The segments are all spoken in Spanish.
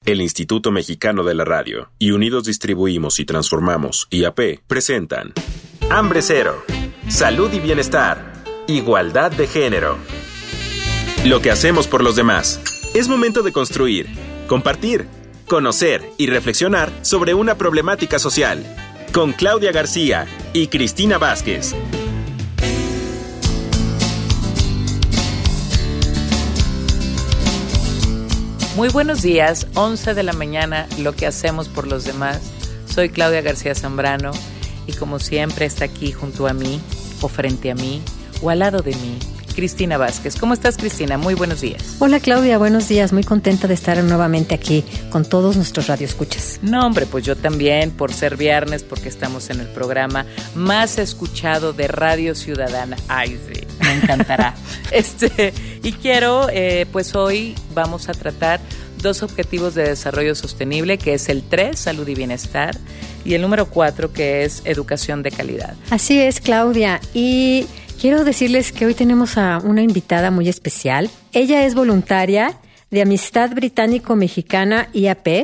el Instituto Mexicano de la Radio y Unidos Distribuimos y Transformamos, IAP, presentan Hambre Cero, Salud y Bienestar, Igualdad de Género. Lo que hacemos por los demás. Es momento de construir, compartir, conocer y reflexionar sobre una problemática social. Con Claudia García y Cristina Vázquez. Muy buenos días, 11 de la mañana, lo que hacemos por los demás. Soy Claudia García Zambrano y como siempre está aquí junto a mí, o frente a mí, o al lado de mí, Cristina Vázquez. ¿Cómo estás, Cristina? Muy buenos días. Hola, Claudia, buenos días. Muy contenta de estar nuevamente aquí con todos nuestros radioescuchas. No, hombre, pues yo también, por ser viernes, porque estamos en el programa más escuchado de Radio Ciudadana. Ay, sí, me encantará. Y quiero, pues hoy vamos a tratar 2 objetivos de desarrollo sostenible, que es el 3, salud y bienestar, y el número 4, que es educación de calidad. Así es, Claudia, y quiero decirles que hoy tenemos a una invitada muy especial. Ella es voluntaria de Amistad Británico-Mexicana, IAP,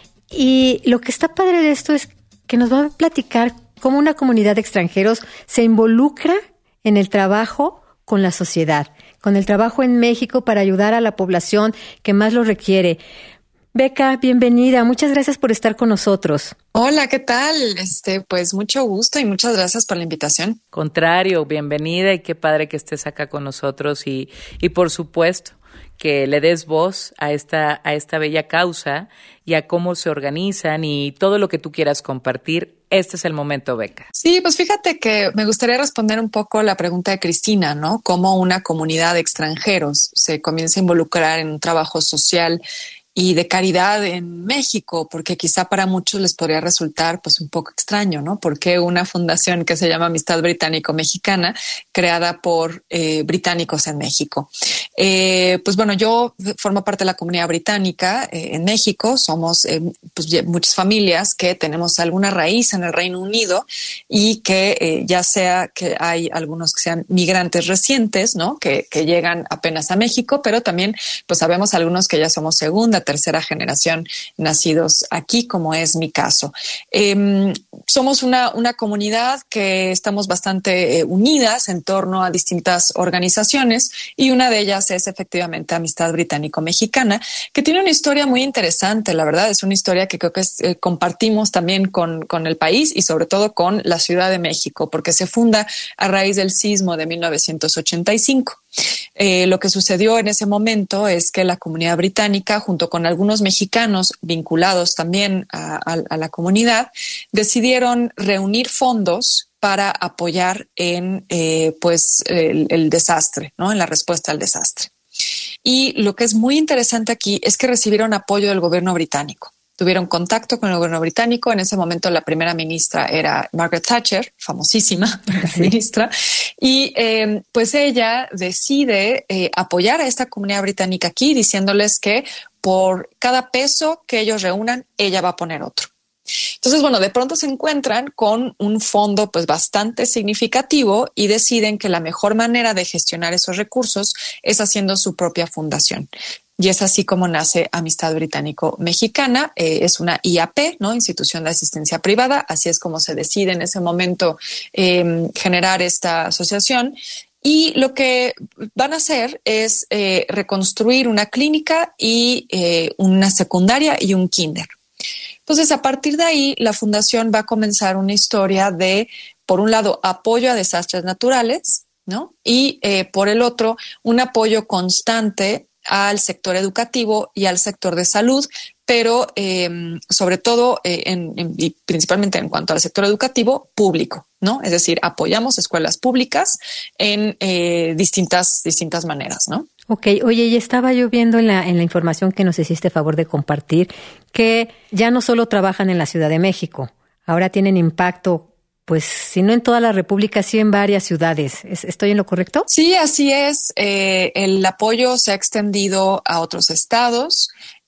y lo que está padre de esto es que nos va a platicar cómo una comunidad de extranjeros se involucra en el trabajo con la sociedad, con el trabajo en México para ayudar a la población que más lo requiere. Beca, bienvenida. Muchas gracias por estar con nosotros. Hola, ¿qué tal? Pues mucho gusto y muchas gracias por la invitación. Contrario, bienvenida y qué padre que estés acá con nosotros y por supuesto que le des voz a esta bella causa y a cómo se organizan y todo lo que tú quieras compartir. Este es el momento, Beca. Sí, pues fíjate que me gustaría responder un poco la pregunta de Cristina, ¿no? Cómo una comunidad de extranjeros se comienza a involucrar en un trabajo social y de caridad en México, porque quizá para muchos les podría resultar pues un poco extraño, ¿no? Porque una fundación que se llama Amistad Británico-Mexicana, creada por británicos en México. Pues bueno, yo formo parte de la comunidad británica en México. Somos pues muchas familias que tenemos alguna raíz en el Reino Unido y que ya sea que hay algunos que sean migrantes recientes, ¿no? Que llegan apenas a México, pero también pues sabemos algunos que ya somos segunda, tercera generación nacidos aquí, como es mi caso. Somos una comunidad que estamos bastante unidas en torno a distintas organizaciones y una de ellas es efectivamente Amistad Británico-Mexicana, que tiene una historia muy interesante, la verdad. Es una historia que creo que compartimos también con el país y sobre todo con la Ciudad de México, porque se funda a raíz del sismo de 1985. Lo que sucedió en ese momento es que la comunidad británica, junto con algunos mexicanos vinculados también a la comunidad, decidieron reunir fondos para apoyar en el desastre, ¿no? En la respuesta al desastre. Y lo que es muy interesante aquí es que recibieron apoyo del gobierno británico. Tuvieron contacto con el gobierno británico. En ese momento la primera ministra era Margaret Thatcher, famosísima ministra, y pues ella decide apoyar a esta comunidad británica aquí, diciéndoles que por cada peso que ellos reúnan, ella va a poner otro. Entonces, bueno, de pronto se encuentran con un fondo pues bastante significativo y deciden que la mejor manera de gestionar esos recursos es haciendo su propia fundación. Y es así como nace Amistad Británico-Mexicana. Es una IAP, ¿no? Institución de Asistencia Privada. Así es como se decide en ese momento generar esta asociación. Y lo que van a hacer es reconstruir una clínica y una secundaria y un kinder. Entonces, a partir de ahí, la fundación va a comenzar una historia de, por un lado, apoyo a desastres naturales, ¿no? Y por el otro, un apoyo constante al sector educativo y al sector de salud, pero sobre todo y principalmente en cuanto al sector educativo público, ¿no? Es decir, apoyamos escuelas públicas en distintas maneras, ¿no? Ok, oye, y estaba yo viendo en la información que nos hiciste favor de compartir que ya no solo trabajan en la Ciudad de México, ahora tienen impacto, pues, si no en toda la República, sí en varias ciudades. ¿Estoy en lo correcto? Sí, así es. El apoyo se ha extendido a otros estados.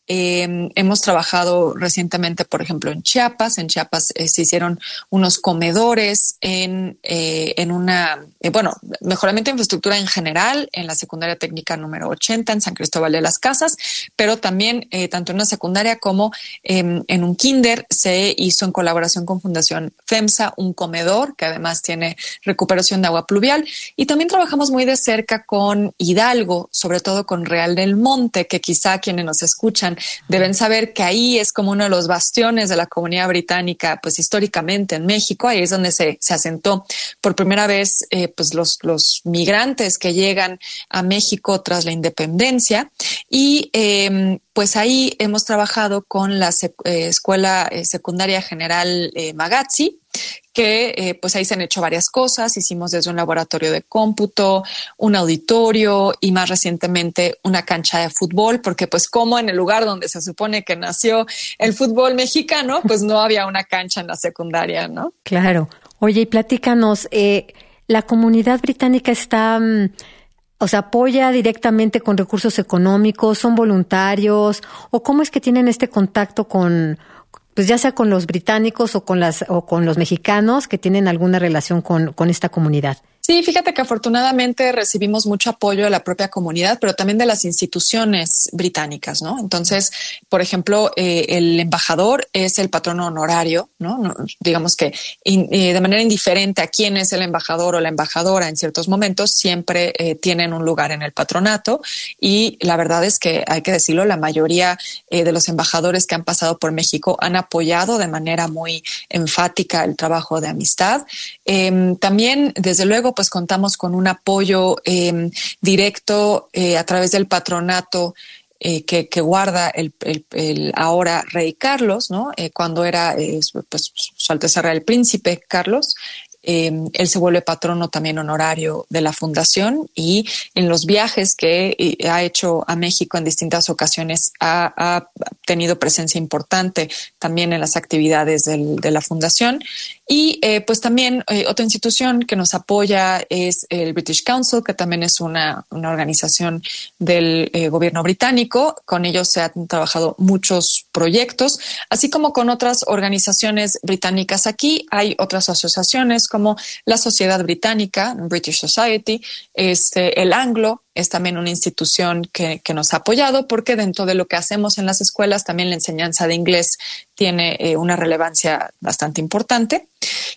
Hemos trabajado recientemente, por ejemplo, en Chiapas. En Chiapas se hicieron unos comedores en mejoramiento de infraestructura en general en la secundaria técnica número 80 en San Cristóbal de las Casas, pero también tanto en una secundaria como en un kinder se hizo en colaboración con Fundación FEMSA un comedor que además tiene recuperación de agua pluvial, y también trabajamos muy de cerca con Hidalgo, sobre todo con Real del Monte, que quizá quienes nos escuchan deben saber que ahí es como uno de los bastiones de la comunidad británica, pues históricamente en México. Ahí es donde se asentó por primera vez pues los migrantes que llegan a México tras la independencia, y pues ahí hemos trabajado con la Escuela Secundaria General Magazzi, que pues ahí se han hecho varias cosas. Hicimos desde un laboratorio de cómputo, un auditorio y más recientemente una cancha de fútbol, porque pues como en el lugar donde se supone que nació el fútbol mexicano, pues no había una cancha en la secundaria, ¿no? Claro. Oye, y platícanos, ¿la comunidad británica está... apoya directamente con recursos económicos, son voluntarios, o cómo es que tienen este contacto con, pues ya sea con los británicos o con los mexicanos que tienen alguna relación con esta comunidad? Sí, fíjate que afortunadamente recibimos mucho apoyo de la propia comunidad, pero también de las instituciones británicas, ¿no? Entonces, por ejemplo, el embajador es el patrono honorario, ¿no? Digamos que de manera indiferente a quién es el embajador o la embajadora en ciertos momentos, siempre tienen un lugar en el patronato, y la verdad es que hay que decirlo, la mayoría de los embajadores que han pasado por México han apoyado de manera muy enfática el trabajo de amistad. También, desde luego, pues contamos con un apoyo directo a través del patronato que guarda el ahora rey Carlos, ¿no? Cuando era pues Su Alteza Real el Príncipe Carlos. Él se vuelve patrono también honorario de la fundación, y en los viajes que ha hecho a México en distintas ocasiones ha tenido presencia importante también en las actividades de la fundación. Y pues también otra institución que nos apoya es el British Council, que también es una organización del gobierno británico. Con ellos se han trabajado muchos proyectos, así como con otras organizaciones británicas. Aquí hay otras asociaciones como la Sociedad Británica, British Society, el Anglo es también una institución que nos ha apoyado, porque dentro de lo que hacemos en las escuelas también la enseñanza de inglés tiene una relevancia bastante importante.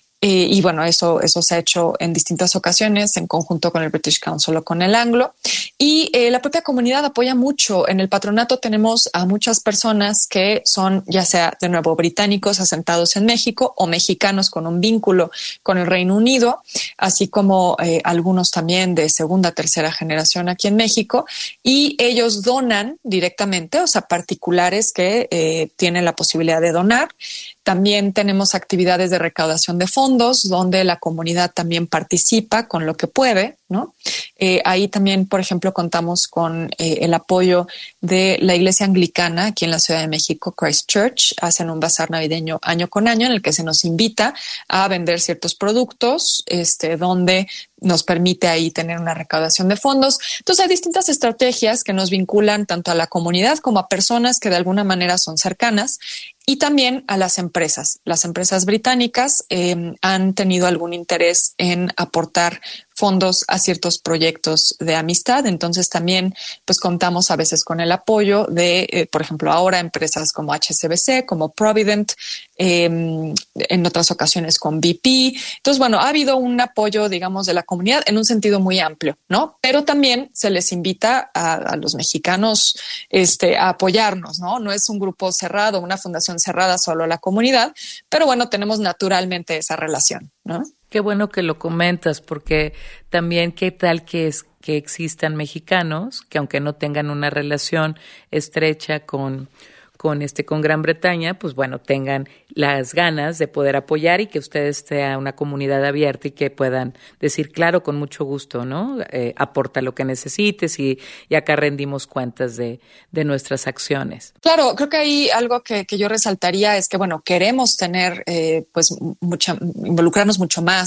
Y bueno, eso se ha hecho en distintas ocasiones en conjunto con el British Council o con el Anglo. Y la propia comunidad apoya mucho. En el patronato tenemos a muchas personas que son, ya sea de nuevo británicos asentados en México o mexicanos con un vínculo con el Reino Unido, así como algunos también de segunda, tercera generación aquí en México. Y ellos donan directamente, o sea, particulares que tienen la posibilidad de donar. También tenemos actividades de recaudación de fondos donde la comunidad también participa con lo que puede, ¿no? Ahí también, por ejemplo, contamos con el apoyo de la Iglesia Anglicana aquí en la Ciudad de México, Christ Church. Hacen un bazar navideño año con año en el que se nos invita a vender ciertos productos, donde nos permite ahí tener una recaudación de fondos. Entonces hay distintas estrategias que nos vinculan tanto a la comunidad como a personas que de alguna manera son cercanas, y también a las empresas. Las empresas británicas han tenido algún interés en aportar fondos a ciertos proyectos de amistad. Entonces también pues contamos a veces con el apoyo de, por ejemplo, ahora empresas como HSBC, como Provident, en otras ocasiones con BP. Entonces, bueno, ha habido un apoyo, digamos, de la comunidad en un sentido muy amplio, ¿no? Pero también se les invita a los mexicanos a apoyarnos, ¿no? No es un grupo cerrado, una fundación cerrada solo a la comunidad, pero bueno, tenemos naturalmente esa relación, ¿no? Qué bueno que lo comentas, porque también qué tal que existan mexicanos que, aunque no tengan una relación estrecha con Gran Bretaña, pues bueno, tengan las ganas de poder apoyar, y que ustedes sean una comunidad abierta y que puedan decir, claro, con mucho gusto, ¿no? Aporta lo que necesites, y acá rendimos cuentas de nuestras acciones. Claro, creo que ahí algo que yo resaltaría es que, bueno, queremos tener, involucrarnos mucho más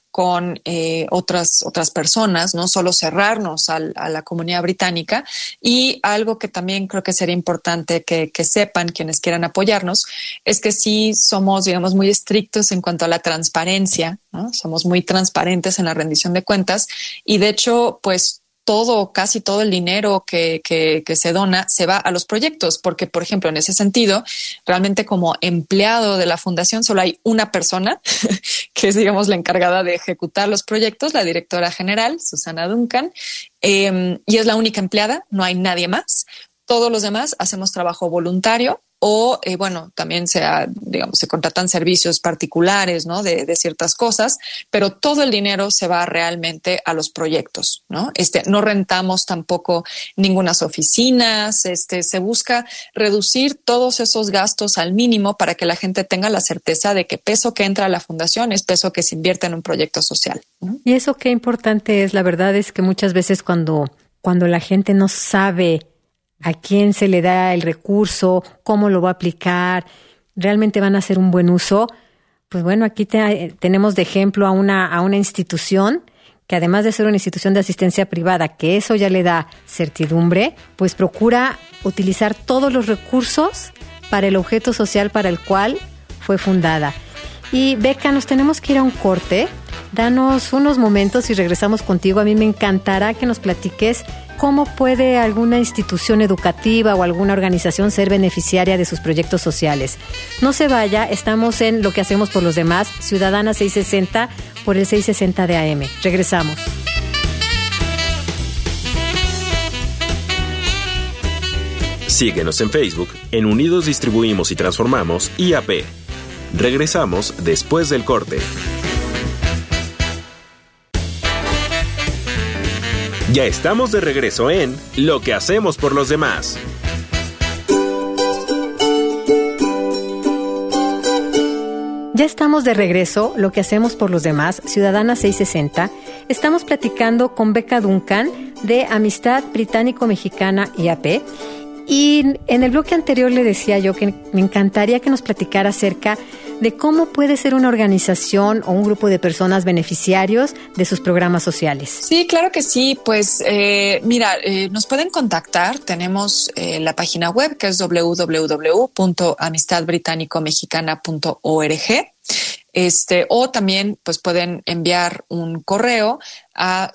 con otras personas, no solo cerrarnos a la comunidad británica. Y algo que también creo que sería importante que sepan quienes quieran apoyarnos es que sí somos, digamos, muy estrictos en cuanto a la transparencia, ¿no? Somos muy transparentes en la rendición de cuentas y de hecho, pues casi todo el dinero que se dona se va a los proyectos, porque, por ejemplo, en ese sentido, realmente como empleado de la fundación solo hay una persona que es, digamos, la encargada de ejecutar los proyectos, la directora general, Susana Duncan, y es la única empleada, no hay nadie más. Todos los demás hacemos trabajo voluntario o, también se contratan servicios particulares, ¿no? De ciertas cosas, pero todo el dinero se va realmente a los proyectos, ¿no? No rentamos tampoco ningunas oficinas, se busca reducir todos esos gastos al mínimo para que la gente tenga la certeza de que peso que entra a la fundación es peso que se invierte en un proyecto social, ¿no? Y eso qué importante es. La verdad es que muchas veces cuando la gente no sabe a quién se le da el recurso, cómo lo va a aplicar, realmente van a hacer un buen uso. Pues bueno, aquí tenemos de ejemplo a una institución que además de ser una institución de asistencia privada, que eso ya le da certidumbre, pues procura utilizar todos los recursos para el objeto social para el cual fue fundada. Y Beca, nos tenemos que ir a un corte. Danos unos momentos y regresamos contigo. A mí me encantará que nos platiques cómo puede alguna institución educativa o alguna organización ser beneficiaria de sus proyectos sociales. No se vaya, estamos en Lo que hacemos por los demás, Ciudadana 660 por el 660 de AM. Regresamos. Síguenos en Facebook, en Unidos Distribuimos y Transformamos, IAP. Regresamos después del corte. Ya estamos de regreso en Lo que hacemos por los demás. Ya estamos de regreso, Lo que hacemos por los demás, Ciudadana 660. Estamos platicando con Beca Duncan de Amistad Británico-Mexicana IAP. Y en el bloque anterior le decía yo que me encantaría que nos platicara acerca de cómo puede ser una organización o un grupo de personas beneficiarios de sus programas sociales. Sí, claro que sí. Pues nos pueden contactar. Tenemos la página web que es www.amistadbritánicomexicana.org. O también pues pueden enviar un correo a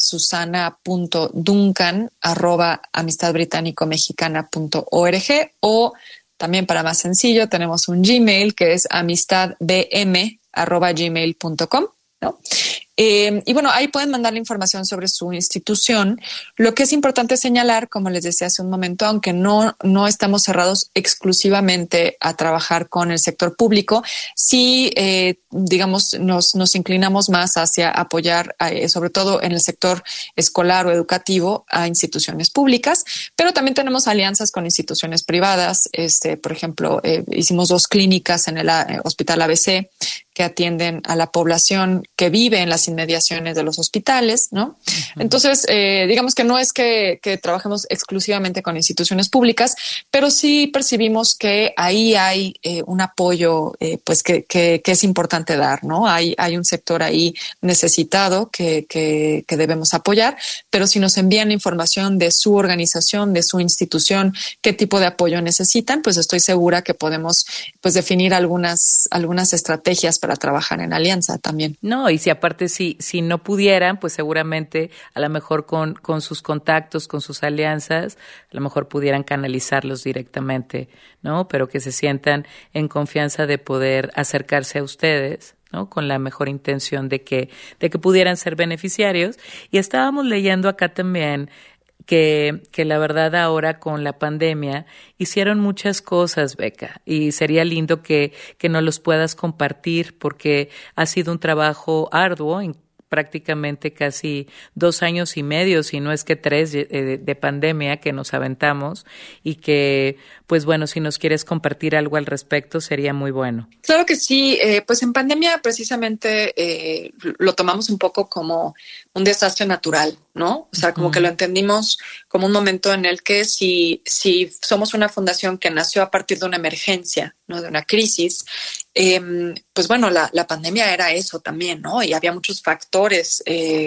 susana.duncan@amistadbritánicomexicana.org o también, para más sencillo, tenemos un Gmail que es amistadbm@gmail.com, ¿no? Y bueno, ahí pueden mandar la información sobre su institución. Lo que es importante señalar, como les decía hace un momento, aunque no estamos cerrados exclusivamente a trabajar con el sector público, sí, nos inclinamos más hacia apoyar, sobre todo en el sector escolar o educativo, a instituciones públicas, pero también tenemos alianzas con instituciones privadas. Por ejemplo, hicimos 2 clínicas en el Hospital ABC que atienden a la población que vive en las inmediaciones de los hospitales, ¿no? Uh-huh. Entonces, digamos que no es que trabajemos exclusivamente con instituciones públicas, pero sí percibimos que ahí hay un apoyo, pues que es importante dar, ¿no? Hay un sector ahí necesitado que debemos apoyar, pero si nos envían información de su organización, de su institución, qué tipo de apoyo necesitan, pues estoy segura que podemos, pues, definir algunas estrategias para trabajar en alianza también. No, y si aparte si no pudieran, pues seguramente a lo mejor con sus contactos, con sus alianzas, a lo mejor pudieran canalizarlos directamente, ¿no? Pero que se sientan en confianza de poder acercarse a ustedes, ¿no? Con la mejor intención de que pudieran ser beneficiarios. Y estábamos leyendo acá también que la verdad ahora con la pandemia hicieron muchas cosas, Beca, y sería lindo que nos los puedas compartir porque ha sido un trabajo arduo en prácticamente casi 2 años y medio, si no es que 3 de pandemia que nos aventamos y que pues bueno, si nos quieres compartir algo al respecto, sería muy bueno. Claro que sí, pues en pandemia precisamente lo tomamos un poco como un desastre natural, ¿no? O sea, como que lo entendimos como un momento en el que si somos una fundación que nació a partir de una emergencia, ¿no? De una crisis, pues bueno, la pandemia era eso también, ¿no? Y había muchos factores,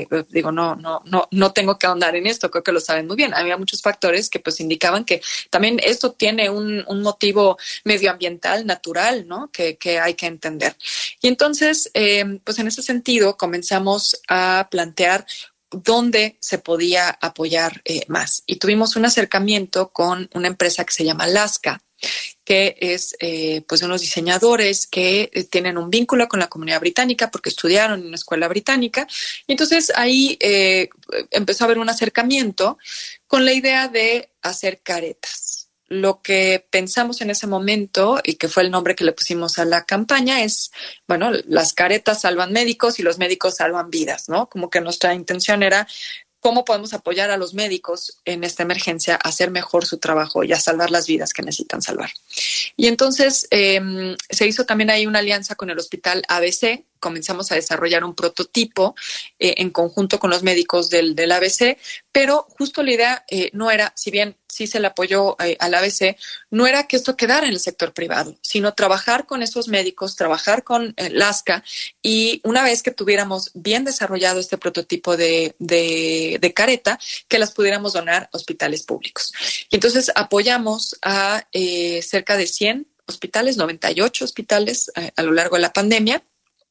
no tengo que ahondar en esto, creo que lo saben muy bien. Había muchos factores que pues indicaban que también esto tiene un motivo medioambiental natural, ¿no? Que hay que entender. Y entonces, pues en ese sentido comenzamos a plantear dónde se podía apoyar más. Y tuvimos un acercamiento con una empresa que se llama Lasca, que es pues unos diseñadores que tienen un vínculo con la comunidad británica porque estudiaron en una escuela británica. Y entonces ahí empezó a haber un acercamiento con la idea de hacer caretas. Lo que pensamos en ese momento, y que fue el nombre que le pusimos a la campaña, es, bueno, las caretas salvan médicos y los médicos salvan vidas, ¿no? Como que nuestra intención era cómo podemos apoyar a los médicos en esta emergencia a hacer mejor su trabajo y a salvar las vidas que necesitan salvar. Y entonces se hizo también ahí una alianza con el Hospital ABC. Comenzamos a desarrollar un prototipo en conjunto con los médicos del ABC, pero justo la idea no era, si bien sí se le apoyó al ABC, no era que esto quedara en el sector privado, sino trabajar con esos médicos, trabajar con Lasca, y una vez que tuviéramos bien desarrollado este prototipo de careta, que las pudiéramos donar a hospitales públicos. Y entonces apoyamos a cerca de 100 hospitales, 98 hospitales a lo largo de la pandemia.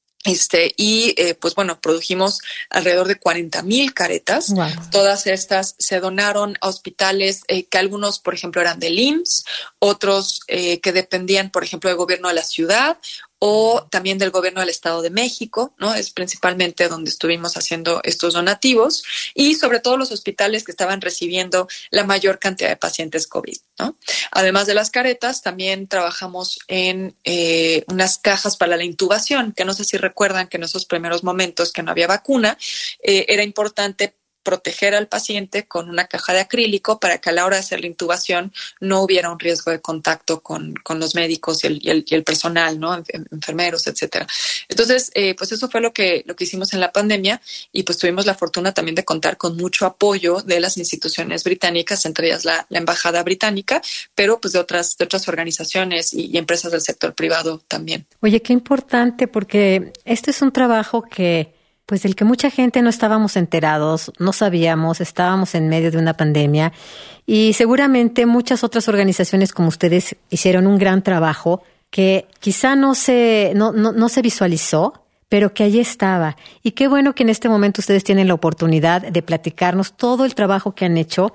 Pues bueno, produjimos alrededor de 40,000 caretas. Wow. Todas estas se donaron a hospitales que algunos, por ejemplo, eran del IMSS, otros que dependían, por ejemplo, del gobierno de la ciudad o también del gobierno del Estado de México, ¿no? Es principalmente donde estuvimos haciendo estos donativos, y sobre todo los hospitales que estaban recibiendo la mayor cantidad de pacientes COVID, ¿no? Además de las caretas, también trabajamos en unas cajas para la intubación, que no sé si recuerdan que en esos primeros momentos que no había vacuna, era importante proteger al paciente con una caja de acrílico para que a la hora de hacer la intubación no hubiera un riesgo de contacto con los médicos y el personal, ¿no? Enfermeros, etcétera. Entonces, pues eso fue lo que hicimos en la pandemia, y pues tuvimos la fortuna también de contar con mucho apoyo de las instituciones británicas, entre ellas la embajada británica, pero pues de otras organizaciones y empresas del sector privado también. Oye, qué importante, porque este es un trabajo pues del que mucha gente no estábamos enterados, no sabíamos, estábamos en medio de una pandemia, y seguramente muchas otras organizaciones como ustedes hicieron un gran trabajo que quizá no se visualizó, pero que allí estaba. Y qué bueno que en este momento ustedes tienen la oportunidad de platicarnos todo el trabajo que han hecho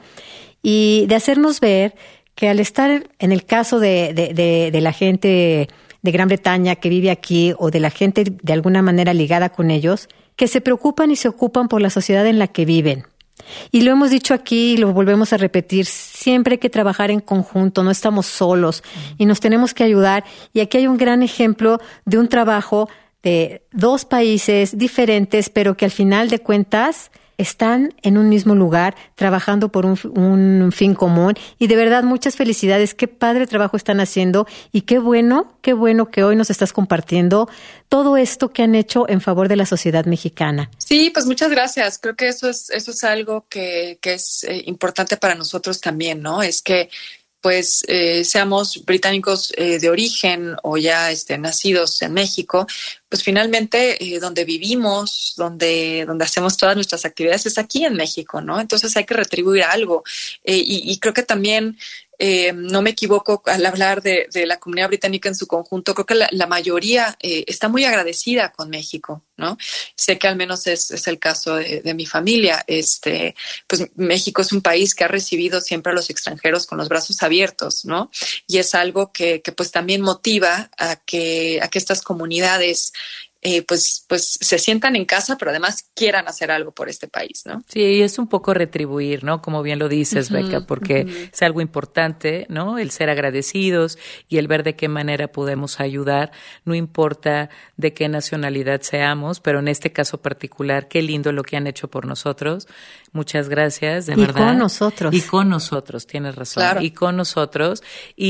y de hacernos ver que al estar en el caso de la gente de Gran Bretaña que vive aquí, o de la gente de alguna manera ligada con ellos, que se preocupan y se ocupan por la sociedad en la que viven. Y lo hemos dicho aquí y lo volvemos a repetir, siempre hay que trabajar en conjunto, no estamos solos y nos tenemos que ayudar. Y aquí hay un gran ejemplo de un trabajo de dos países diferentes, pero que al final de cuentas están en un mismo lugar, trabajando por un fin común. Y de verdad, muchas felicidades. Qué padre trabajo están haciendo, y qué bueno que hoy nos estás compartiendo todo esto que han hecho en favor de la sociedad mexicana. Sí, pues muchas gracias. Creo que eso es algo que es importante para nosotros también, ¿no? Es que pues seamos británicos de origen o ya nacidos en México, pues finalmente donde vivimos, donde hacemos todas nuestras actividades es aquí en México, ¿no? Entonces hay que retribuir algo. Y creo que también no me equivoco al hablar de la comunidad británica en su conjunto. Creo que la mayoría está muy agradecida con México, ¿no? Sé que al menos es el caso de mi familia. Pues México es un país que ha recibido siempre a los extranjeros con los brazos abiertos, ¿no? Y es algo que pues también motiva a que estas comunidades pues se sientan en casa, pero además quieran hacer algo por este país, ¿no? Sí, es un poco retribuir, ¿no? Como bien lo dices, Beca, porque es algo importante, ¿no? El ser agradecidos y el ver de qué manera podemos ayudar, no importa de qué nacionalidad seamos, pero en este caso particular, qué lindo lo que han hecho por nosotros. Muchas gracias, de verdad. Y con nosotros. Y con nosotros, tienes razón. Claro. Y con nosotros.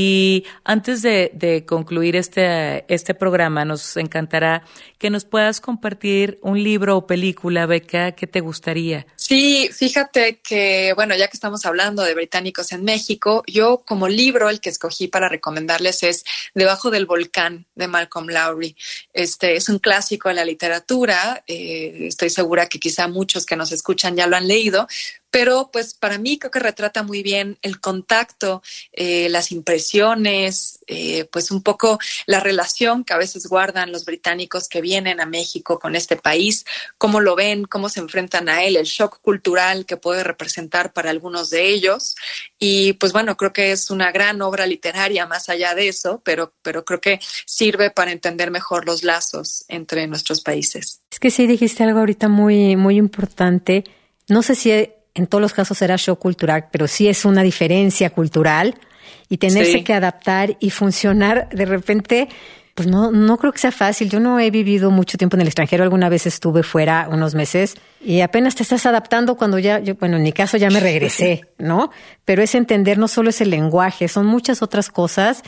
Y antes de concluir este programa, nos encantará que nos puedas compartir un libro o película, Beca, ¿qué te gustaría? Sí, fíjate que, bueno, ya que estamos hablando de británicos en México, yo como libro el que escogí para recomendarles es Debajo del volcán, de Malcolm Lowry. Es un clásico de la literatura, estoy segura que quizá muchos que nos escuchan ya lo han leído, pero pues para mí creo que retrata muy bien el contacto, las impresiones, pues un poco la relación que a veces guardan los británicos que vienen a México con este país, cómo lo ven, cómo se enfrentan a él, el shock cultural que puede representar para algunos de ellos. Y pues bueno, creo que es una gran obra literaria más allá de eso, pero creo que sirve para entender mejor los lazos entre nuestros países. Es que sí dijiste algo ahorita muy, muy importante. No sé si en todos los casos será shock cultural, pero sí es una diferencia cultural y tenerse que adaptar y funcionar de repente, pues no creo que sea fácil. Yo no he vivido mucho tiempo en el extranjero, alguna vez estuve fuera unos meses y apenas te estás adaptando cuando bueno, en mi caso ya me regresé, ¿no? Pero es entender, no solo es el lenguaje, son muchas otras cosas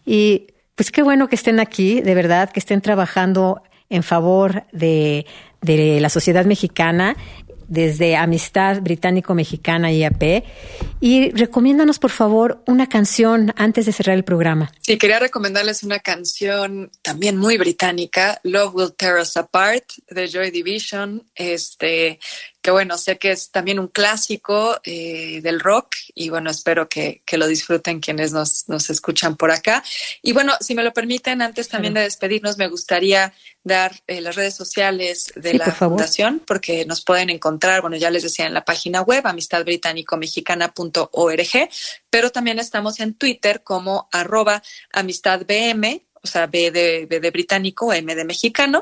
y pues qué bueno que estén aquí, de verdad, que estén trabajando en favor de la sociedad mexicana, desde Amistad Británico-Mexicana IAP. Y recomiéndanos, por favor, una canción antes de cerrar el programa. Sí, quería recomendarles una canción también muy británica, Love Will Tear Us Apart, de Joy Division, que bueno, sé que es también un clásico del rock y bueno, espero que lo disfruten quienes nos escuchan por acá. Y bueno, si me lo permiten, antes también de despedirnos, me gustaría dar las redes sociales de la Fundación, porque nos pueden encontrar, bueno, ya les decía, en la página web, amistadbritánicomexicana.org, pero también estamos en Twitter como @amistadbm, o sea, B de británico, M de mexicano,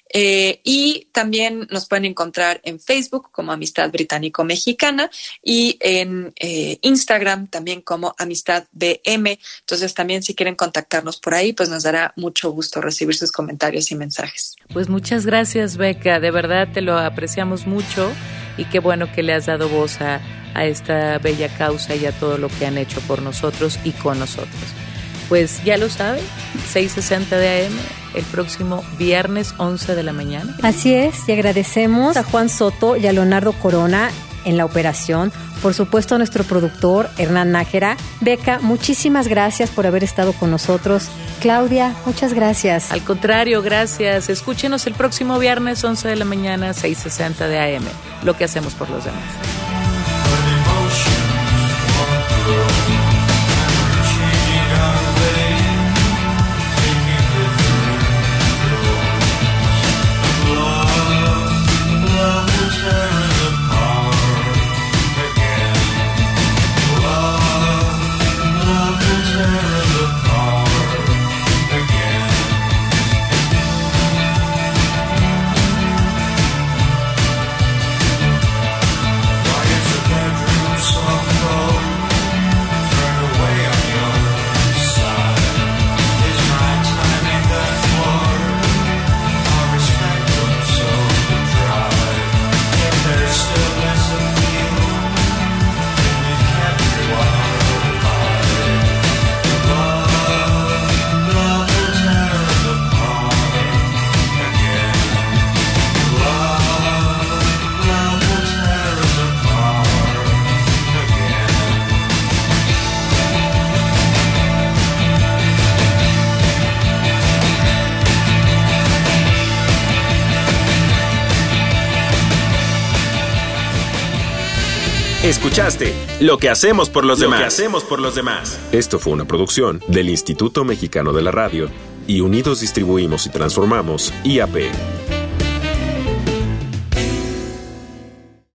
y también nos pueden encontrar en Facebook como Amistad Británico Mexicana y en Instagram también como Amistad BM. Entonces también si quieren contactarnos por ahí, pues nos dará mucho gusto recibir sus comentarios y mensajes. Pues muchas gracias, Beca, de verdad te lo apreciamos mucho y qué bueno que le has dado voz a esta bella causa y a todo lo que han hecho por nosotros y con nosotros. Pues ya lo saben, 6:60 de AM, el próximo viernes 11 de la mañana. Así es, y agradecemos a Juan Soto y a Leonardo Corona en la operación, por supuesto a nuestro productor Hernán Nájera. Beca, muchísimas gracias por haber estado con nosotros. Claudia, muchas gracias. Al contrario, gracias. Escúchenos el próximo viernes 11 de la mañana, 6:60 de AM, lo que hacemos por los demás. Escuchaste Lo que hacemos por los demás. Esto fue una producción del Instituto Mexicano de la Radio y Unidos Distribuimos y Transformamos IAP.